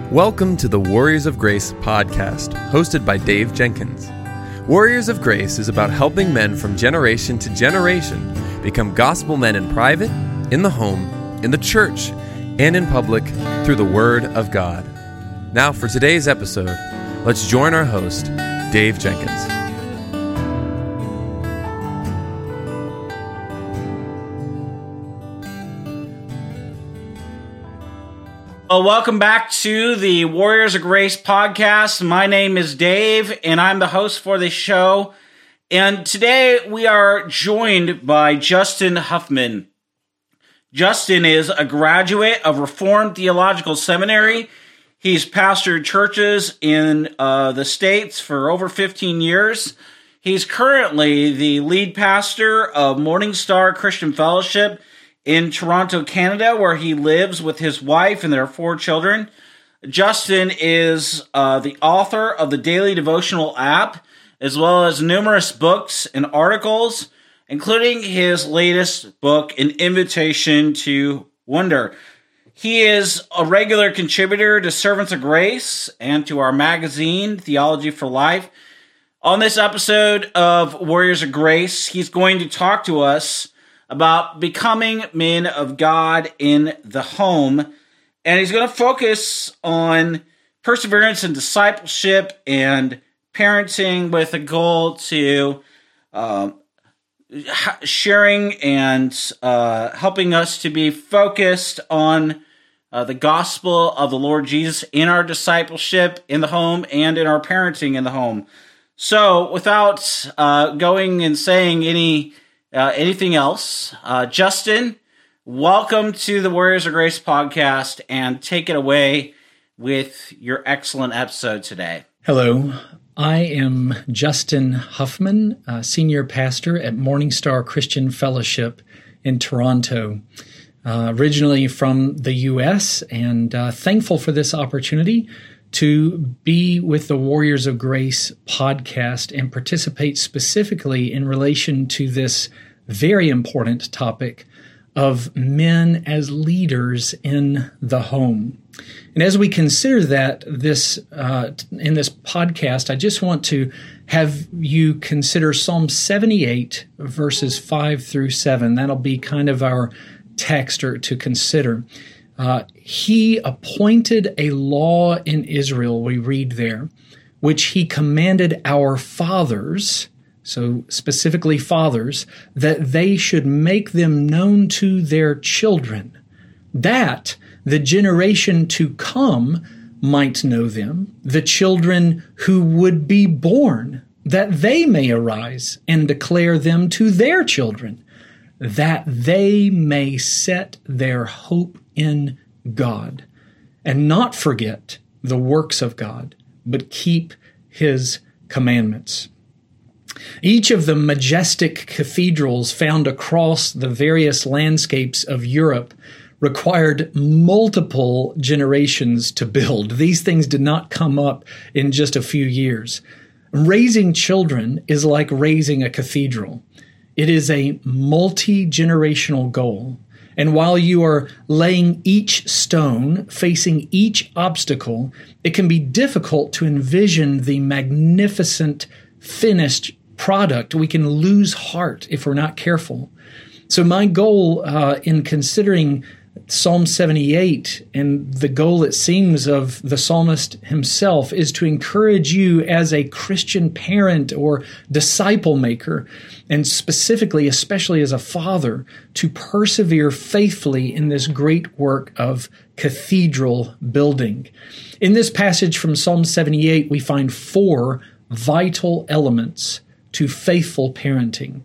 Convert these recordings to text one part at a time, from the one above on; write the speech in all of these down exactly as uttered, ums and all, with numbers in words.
Welcome to the Warriors of Grace podcast, hosted by Dave Jenkins. Warriors of Grace is about helping men from generation to generation become gospel men in private, in the home, in the church, and in public through the Word of God. Now for today's episode, let's join our host, Dave Jenkins. Well, welcome back to the Warriors of Grace podcast. My name is Dave, and I'm the host for this show. And today we are joined by Justin Huffman. Justin is a graduate of Reformed Theological Seminary. He's pastored churches in uh, the States for over fifteen years. He's currently the lead pastor of Morning Star Christian Fellowship in Toronto, Canada, where he lives with his wife and their four children. Justin is uh, the author of the Daily Devotional app, as well as numerous books and articles, including his latest book, An Invitation to Wonder. He is a regular contributor to Servants of Grace and to our magazine, Theology for Life. On this episode of Warriors of Grace, he's going to talk to us about becoming men of God in the home. And he's going to focus on perseverance and discipleship and parenting with a goal to uh, sharing and uh, helping us to be focused on uh, the gospel of the Lord Jesus in our discipleship in the home and in our parenting in the home. So without uh, going and saying any Uh, anything else? Uh, Justin, welcome to the Warriors of Grace podcast, and take it away with your excellent episode today. Hello, I am Justin Huffman, uh, senior pastor at Morning Star Christian Fellowship in Toronto, uh, originally from the U S, and uh, thankful for this opportunity to be with the Warriors of Grace podcast and participate specifically in relation to this very important topic of men as leaders in the home. And as we consider that this uh, in this podcast, I just want to have you consider Psalm seventy-eight, verses five through seven. That'll be kind of our text or to consider. Uh, he appointed a law in Israel, we read there, which he commanded our fathers, so specifically fathers, that they should make them known to their children, that the generation to come might know them, the children who would be born, that they may arise and declare them to their children, that they may set their hope in God, and not forget the works of God, but keep His commandments. Each of the majestic cathedrals found across the various landscapes of Europe required multiple generations to build. These things did not come up in just a few years. Raising children is like raising a cathedral. It is a multi-generational goal. And while you are laying each stone, facing each obstacle, it can be difficult to envision the magnificent finished product. We can lose heart if we're not careful. So my goal uh, in considering Psalm seventy-eight and the goal, it seems, of the psalmist himself is to encourage you as a Christian parent or disciple maker, and specifically, especially as a father, to persevere faithfully in this great work of cathedral building. In this passage from Psalm seventy-eight, we find four vital elements to faithful parenting.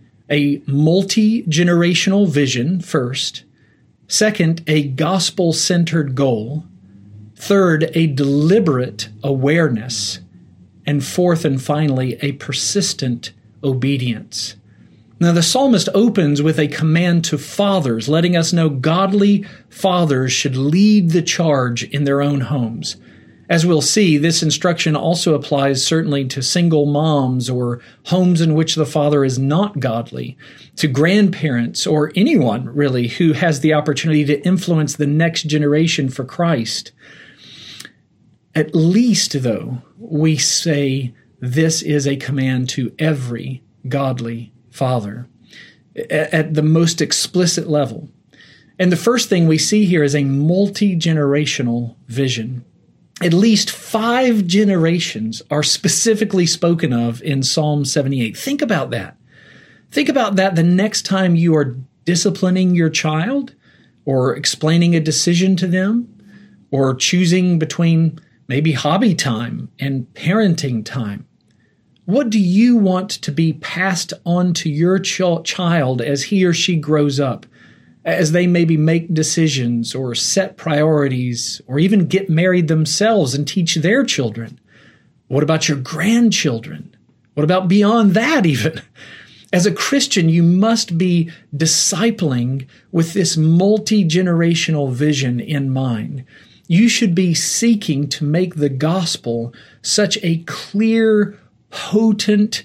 A multi-generational vision, first. Second, a gospel-centered goal. Third, a deliberate awareness. And fourth and finally, a persistent obedience. Now, the psalmist opens with a command to fathers, letting us know godly fathers should lead the charge in their own homes. As we'll see, this instruction also applies certainly to single moms or homes in which the father is not godly, to grandparents or anyone really who has the opportunity to influence the next generation for Christ. At least, though, we say this is a command to every godly father at the most explicit level. And the first thing we see here is a multi-generational vision. At least five generations are specifically spoken of in Psalm seventy-eight. Think about that. Think about that the next time you are disciplining your child or explaining a decision to them or choosing between maybe hobby time and parenting time. What do you want to be passed on to your ch- child as he or she grows up, as they maybe make decisions or set priorities or even get married themselves and teach their children? What about your grandchildren? What about beyond that even? As a Christian, you must be discipling with this multi-generational vision in mind. You should be seeking to make the gospel such a clear, potent,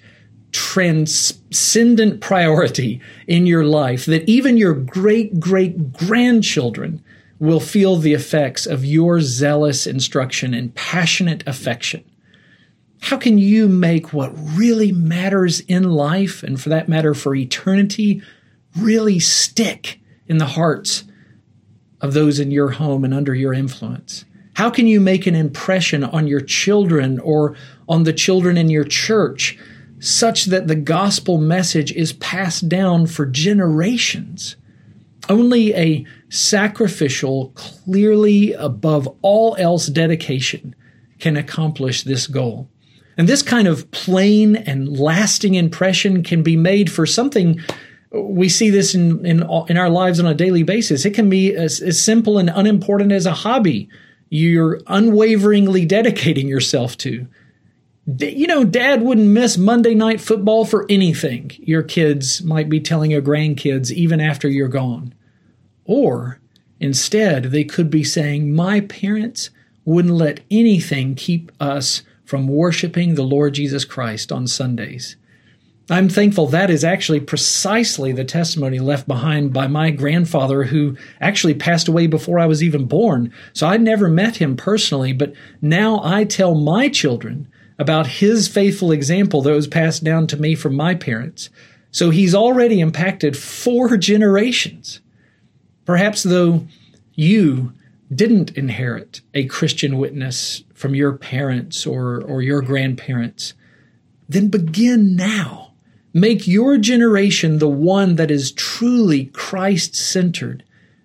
transcendent priority in your life that even your great-great-grandchildren will feel the effects of your zealous instruction and passionate affection. How can you make what really matters in life, and for that matter for eternity, really stick in the hearts of those in your home and under your influence? How can you make an impression on your children or on the children in your church such that the gospel message is passed down for generations? Only a sacrificial, clearly above all else dedication can accomplish this goal. And this kind of plain and lasting impression can be made for something. We see this in, in, in our lives on a daily basis. It can be as, as simple and unimportant as a hobby you're unwaveringly dedicating yourself to. You know, Dad wouldn't miss Monday night football for anything, your kids might be telling your grandkids even after you're gone. Or instead, they could be saying, my parents wouldn't let anything keep us from worshiping the Lord Jesus Christ on Sundays. I'm thankful that is actually precisely the testimony left behind by my grandfather, who actually passed away before I was even born. So I never met him personally, but now I tell my children about his faithful example that was passed down to me from my parents. So he's already impacted four generations. Perhaps, though, you didn't inherit a Christian witness from your parents or, or your grandparents, then begin now. Make your generation the one that is truly Christ-centered.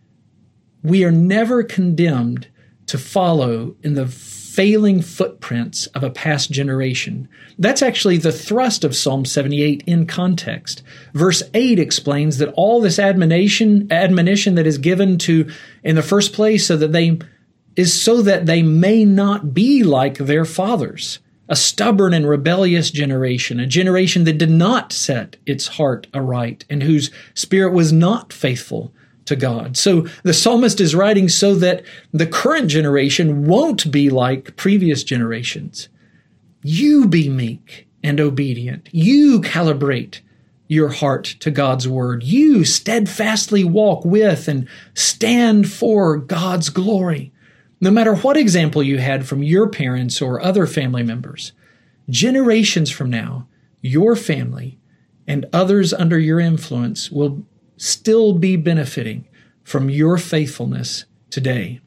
We are never condemned to follow in the failing footprints of a past generation. That's actually the thrust of Psalm seventy-eight in context. Verse eight explains that all this admonition, admonition that is given to, in the first place, so that they is so that they may not be like their fathers, a stubborn and rebellious generation, a generation that did not set its heart aright and whose spirit was not faithful to God. So the psalmist is writing so that the current generation won't be like previous generations. You be meek and obedient. You calibrate your heart to God's word. You steadfastly walk with and stand for God's glory. No matter what example you had from your parents or other family members, generations from now, your family and others under your influence will still be benefiting from your faithfulness today.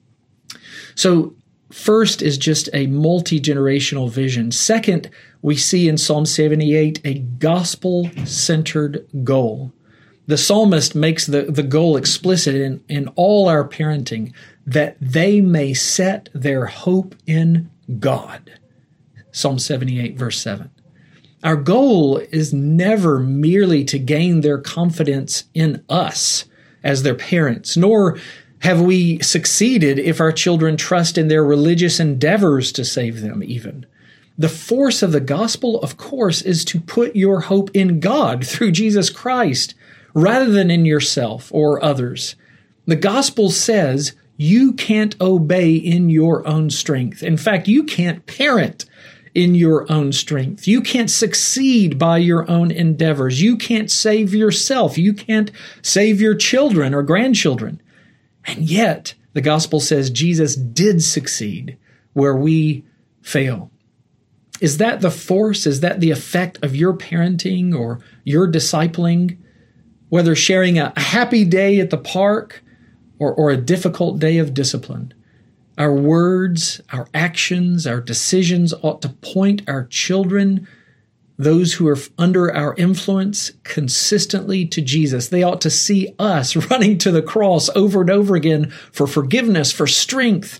So first is just a multi-generational vision. Second, we see in Psalm seventy-eight a gospel-centered goal. The psalmist makes the, the goal explicit in, in all our parenting, that they may set their hope in God. Psalm seventy-eight, verse seven. Our goal is never merely to gain their confidence in us as their parents, nor have we succeeded if our children trust in their religious endeavors to save them even. The force of the gospel, of course, is to put your hope in God through Jesus Christ, rather than in yourself or others. The gospel says you can't obey in your own strength. In fact, you can't parent in your own strength. You can't succeed by your own endeavors. You can't save yourself. You can't save your children or grandchildren. And yet, the gospel says Jesus did succeed where we fail. Is that the force? Is that the effect of your parenting or your discipling? Whether sharing a happy day at the park or, or a difficult day of discipline, our words, our actions, our decisions ought to point our children, those who are under our influence, consistently to Jesus. They ought to see us running to the cross over and over again for forgiveness, for strength,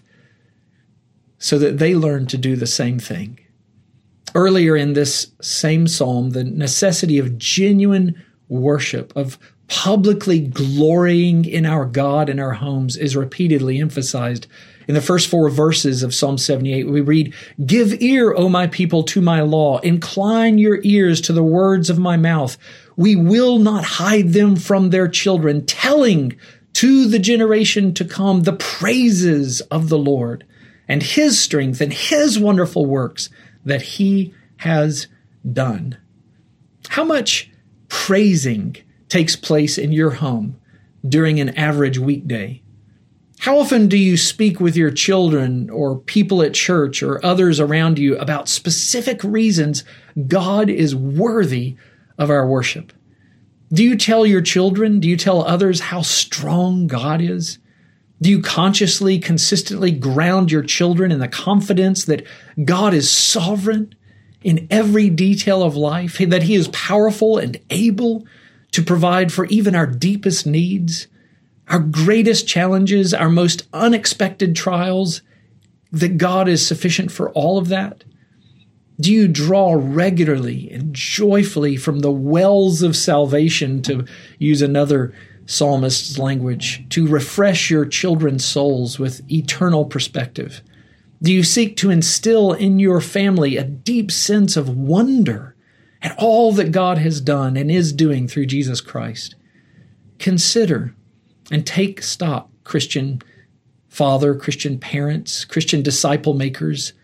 so that they learn to do the same thing. Earlier in this same psalm, the necessity of genuine worship, of publicly glorying in our God in our homes, is repeatedly emphasized. In the first four verses of Psalm seventy-eight, we read, "Give ear, O my people, to my law. Incline your ears to the words of my mouth. We will not hide them from their children, telling to the generation to come the praises of the Lord and his strength and his wonderful works that he has done." How much praising takes place in your home during an average weekday? How often do you speak with your children or people at church or others around you about specific reasons God is worthy of our worship? Do you tell your children, do you tell others how strong God is? Do you consciously, consistently ground your children in the confidence that God is sovereign in every detail of life, that he is powerful and able to provide for even our deepest needs, our greatest challenges, our most unexpected trials, that God is sufficient for all of that? Do you draw regularly and joyfully from the wells of salvation, to use another psalmist's language, to refresh your children's souls with eternal perspective? Do you seek to instill in your family a deep sense of wonder at all that God has done and is doing through Jesus Christ? Consider and take stock, Christian father, Christian parents, Christian disciple makers.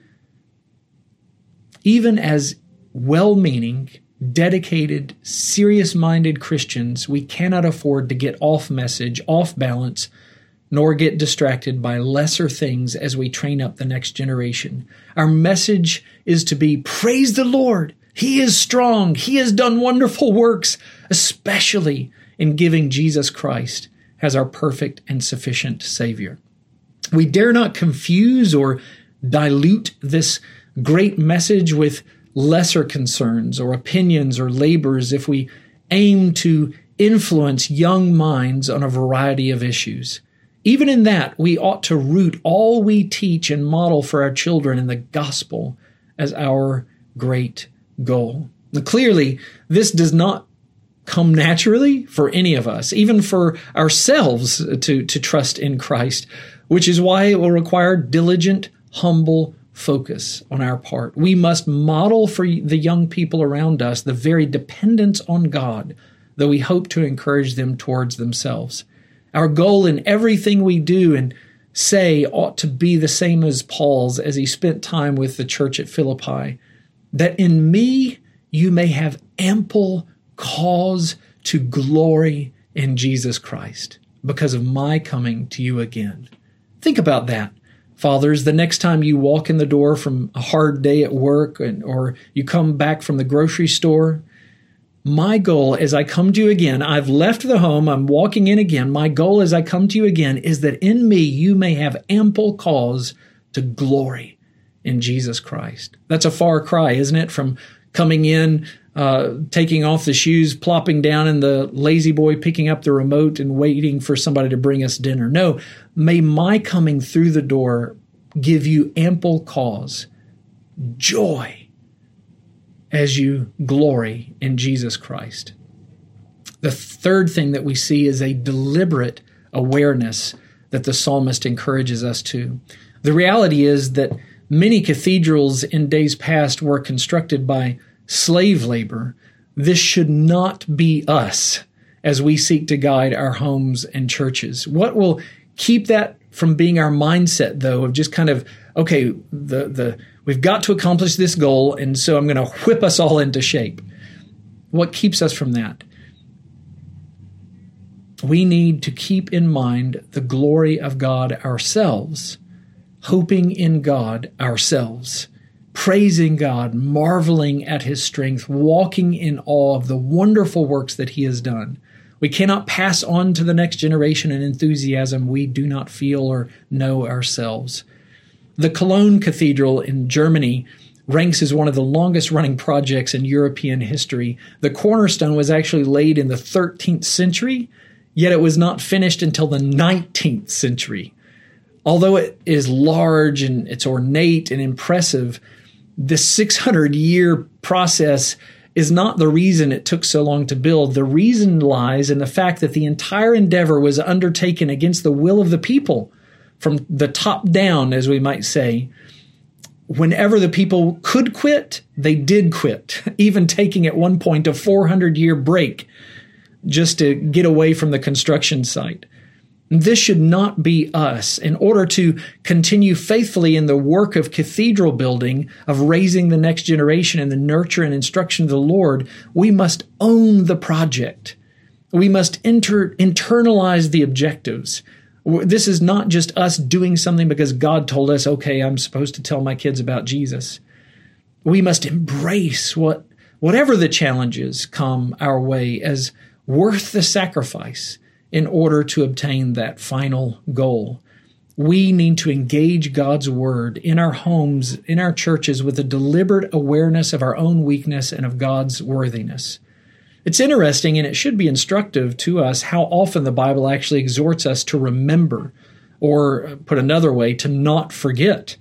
Even as well-meaning, dedicated, serious-minded Christians, we cannot afford to get off message, off balance, nor get distracted by lesser things as we train up the next generation. Our message is to be, praise the Lord. He is strong. He has done wonderful works, especially in giving Jesus Christ as our perfect and sufficient Savior. We dare not confuse or dilute this great message with lesser concerns or opinions or labors if we aim to influence young minds on a variety of issues. Even in that, we ought to root all we teach and model for our children in the gospel as our great goal. Now, clearly, this does not come naturally for any of us, even for ourselves to, to trust in Christ, which is why it will require diligent, humble focus on our part. We must model for the young people around us the very dependence on God that we hope to encourage them towards themselves. Our goal in everything we do and say ought to be the same as Paul's as he spent time with the church at Philippi, that in me you may have ample cause to glory in Jesus Christ because of my coming to you again. Think about that, fathers. The next time you walk in the door from a hard day at work, and, or you come back from the grocery store, my goal as I come to you again, I've left the home, I'm walking in again. My goal as I come to you again is that in me you may have ample cause to glory in Jesus Christ. That's a far cry, isn't it, from coming in, uh, taking off the shoes, plopping down in the lazy boy, picking up the remote and waiting for somebody to bring us dinner. No, may my coming through the door give you ample cause, joy, as you glory in Jesus Christ. The third thing that we see is a deliberate awareness that the psalmist encourages us to. The reality is that many cathedrals in days past were constructed by slave labor. This should not be us as we seek to guide our homes and churches. What will keep that from being our mindset, though, of just kind of, okay, the the we've got to accomplish this goal, and so I'm going to whip us all into shape. What keeps us from that? We need to keep in mind the glory of God ourselves hoping in God ourselves, praising God, marveling at his strength, walking in awe of the wonderful works that he has done. We cannot pass on to the next generation an enthusiasm we do not feel or know ourselves. The Cologne Cathedral in Germany ranks as one of the longest-running projects in European history. The cornerstone was actually laid in the thirteenth century, yet it was not finished until the nineteenth century. Although it is large and it's ornate and impressive, the six hundred year process is not the reason it took so long to build. The reason lies in the fact that the entire endeavor was undertaken against the will of the people, from the top down, as we might say. Whenever the people could quit, they did quit, even taking at one point a four hundred year break just to get away from the construction site. This should not be us. In order to continue faithfully in the work of cathedral building, of raising the next generation in the nurture and instruction of the Lord, we must own the project. We must inter- internalize the objectives. This is not just us doing something because God told us, okay, I'm supposed to tell my kids about Jesus. We must embrace what, whatever the challenges come our way as worth the sacrifice in order to obtain that final goal. We need to engage God's word in our homes, in our churches, with a deliberate awareness of our own weakness and of God's worthiness. It's interesting, and it should be instructive to us, how often the Bible actually exhorts us to remember, or put another way, to not forget.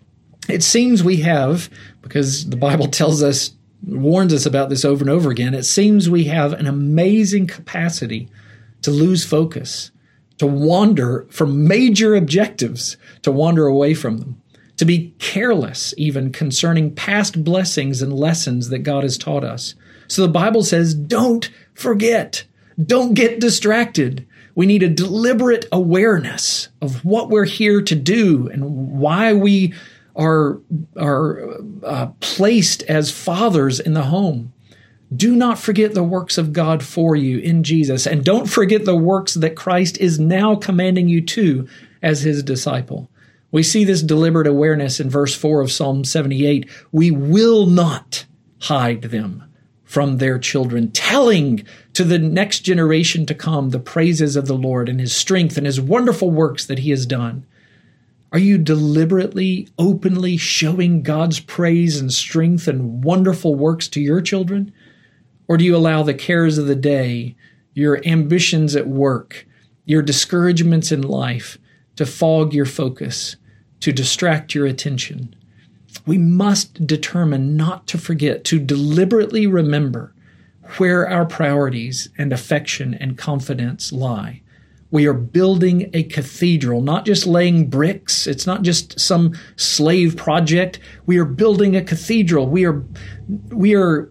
It seems we have, because the Bible tells us, warns us about this over and over again, it seems we have an amazing capacity to lose focus, to wander from major objectives, to wander away from them, to be careless even concerning past blessings and lessons that God has taught us. So the Bible says, don't forget, don't get distracted. We need a deliberate awareness of what we're here to do and why we are, are uh, placed as fathers in the home. Do not forget the works of God for you in Jesus, and don't forget the works that Christ is now commanding you to as his disciple. We see this deliberate awareness in verse four of Psalm seventy-eight. We will not hide them from their children, telling to the next generation to come the praises of the Lord and his strength and his wonderful works that he has done. Are you deliberately, openly showing God's praise and strength and wonderful works to your children? Or do you allow the cares of the day, your ambitions at work, your discouragements in life to fog your focus, to distract your attention? We must determine not to forget, to deliberately remember where our priorities and affection and confidence lie. We are building a cathedral, not just laying bricks. It's not just some slave project. We are building a cathedral. We are, we are,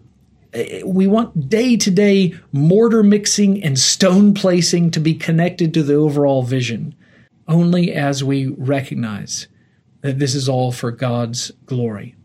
we want day-to-day mortar mixing and stone placing to be connected to the overall vision, only as we recognize that this is all for God's glory.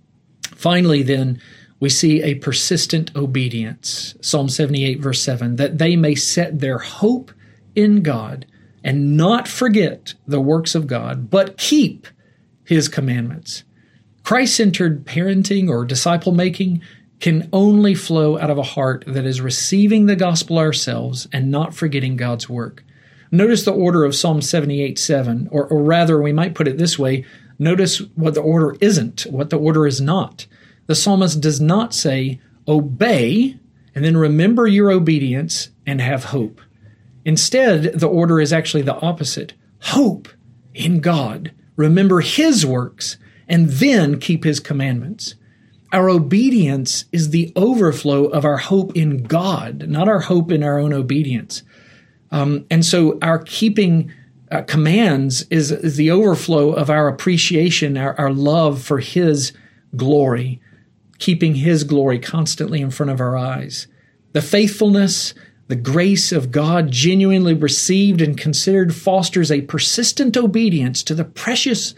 Finally, then, we see a persistent obedience. Psalm seventy-eight, verse seven, that they may set their hope in God and not forget the works of God, but keep his commandments. Christ-centered parenting or disciple-making can only flow out of a heart that is receiving the gospel ourselves and not forgetting God's work. Notice the order of Psalm seventy-eight, seven, or, or rather, we might put it this way, notice what the order isn't, what the order is not. The psalmist does not say, obey, and then remember your obedience and have hope. Instead, the order is actually the opposite. Hope in God, remember his works, and then keep his commandments. Our obedience is the overflow of our hope in God, not our hope in our own obedience. Um, and so our keeping uh, commands is, is the overflow of our appreciation, our, our love for his glory, keeping his glory constantly in front of our eyes. The faithfulness, the grace of God genuinely received and considered fosters a persistent obedience to the precious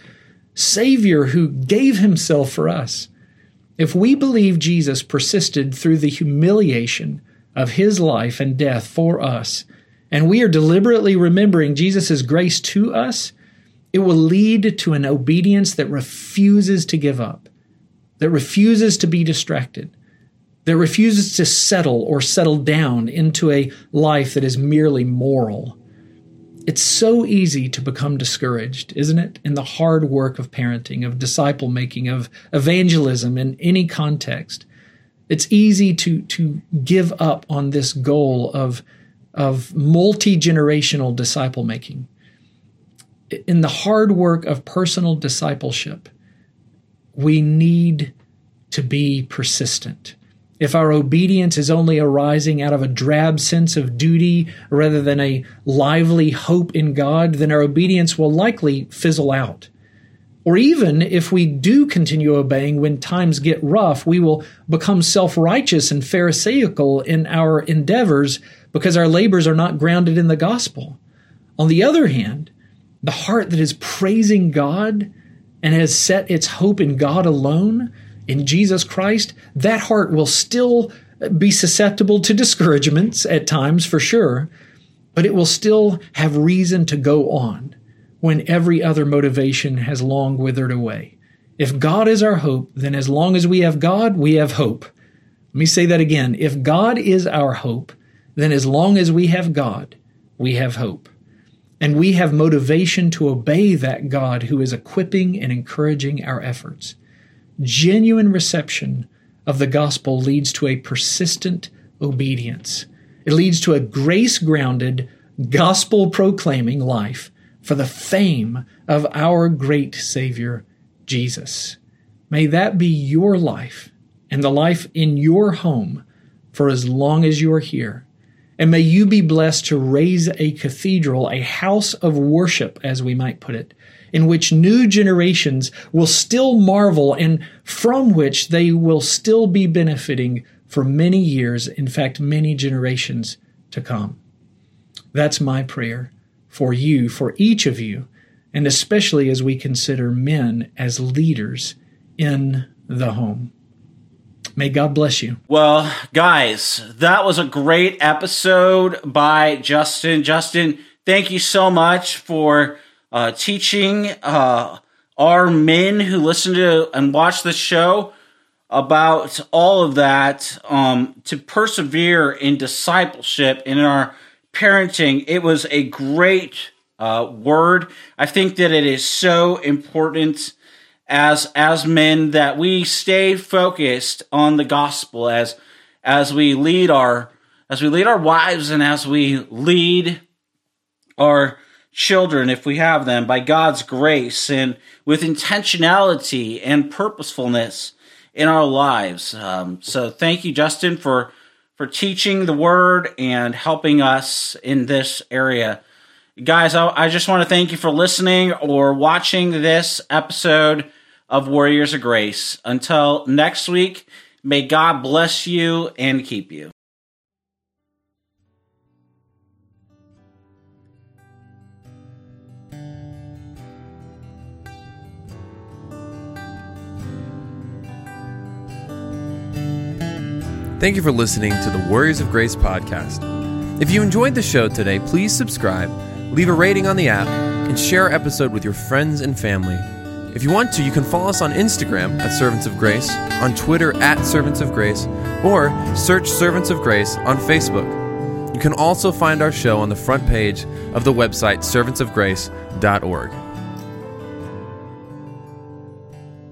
Savior who gave himself for us. If we believe Jesus persisted through the humiliation of his life and death for us, and we are deliberately remembering Jesus' grace to us, It will lead to an obedience that refuses to give up, that refuses to be distracted, that refuses to settle or settle down into a life that is merely moral. It's so easy to become discouraged, isn't it, in the hard work of parenting, of disciple making, of evangelism in any context. It's easy to, to give up on this goal of, of multi-generational disciple making. In the hard work of personal discipleship, we need to be persistent. If our obedience is only arising out of a drab sense of duty rather than a lively hope in God, then our obedience will likely fizzle out. Or even if we do continue obeying when times get rough, we will become self-righteous and pharisaical in our endeavors because our labors are not grounded in the gospel. On the other hand, the heart that is praising God and has set its hope in God alone, in Jesus Christ, that heart will still be susceptible to discouragements at times, for sure, but it will still have reason to go on when every other motivation has long withered away. If God is our hope, then as long as we have God, we have hope. Let me say that again. If God is our hope, then as long as we have God, we have hope. And we have motivation to obey that God who is equipping and encouraging our efforts. Genuine reception of the gospel leads to a persistent obedience. It leads to a grace-grounded, gospel-proclaiming life for the fame of our great Savior, Jesus. May that be your life and the life in your home for as long as you are here. And may you be blessed to raise a cathedral, a house of worship, as we might put it, in which new generations will still marvel and from which they will still be benefiting for many years, in fact, many generations to come. That's my prayer for you, for each of you, and especially as we consider men as leaders in the home. May God bless you. Well, guys, that was a great episode by Justin. Justin, thank you so much for uh, teaching uh, our men who listen to and watch the show about all of that, um, to persevere in discipleship and in our parenting. It was a great uh, word. I think that it is so important as as men that we stay focused on the gospel as as we lead our as we lead our wives and as we lead our children, if we have them, by God's grace and with intentionality and purposefulness in our lives. Um, so thank you, Justin, for for teaching the word and helping us in this area. Guys, I, I just want to thank you for listening or watching this episode of Warriors of Grace. Until next week, may God bless you and keep you. Thank you for listening to the Warriors of Grace podcast. If you enjoyed the show today, please subscribe, leave a rating on the app, and share our episode with your friends and family. If you want to, you can follow us on Instagram at Servants of Grace, on Twitter at Servants of Grace, or search Servants of Grace on Facebook. You can also find our show on the front page of the website servants of grace dot org.